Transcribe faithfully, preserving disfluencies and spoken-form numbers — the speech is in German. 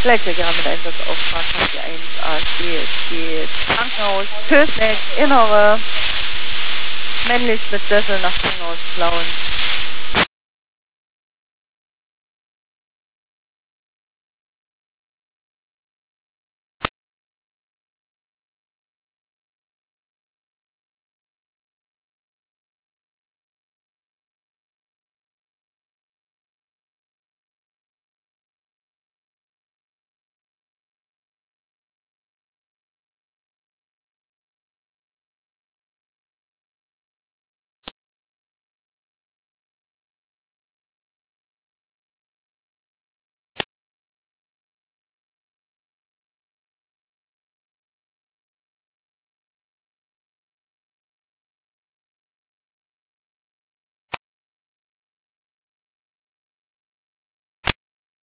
Letztjähriger mit Einsatzauftrag hat die eins A C S G Krankenhaus Kösneck Innere männlich mit Sessel nach Krankenhaus klauen.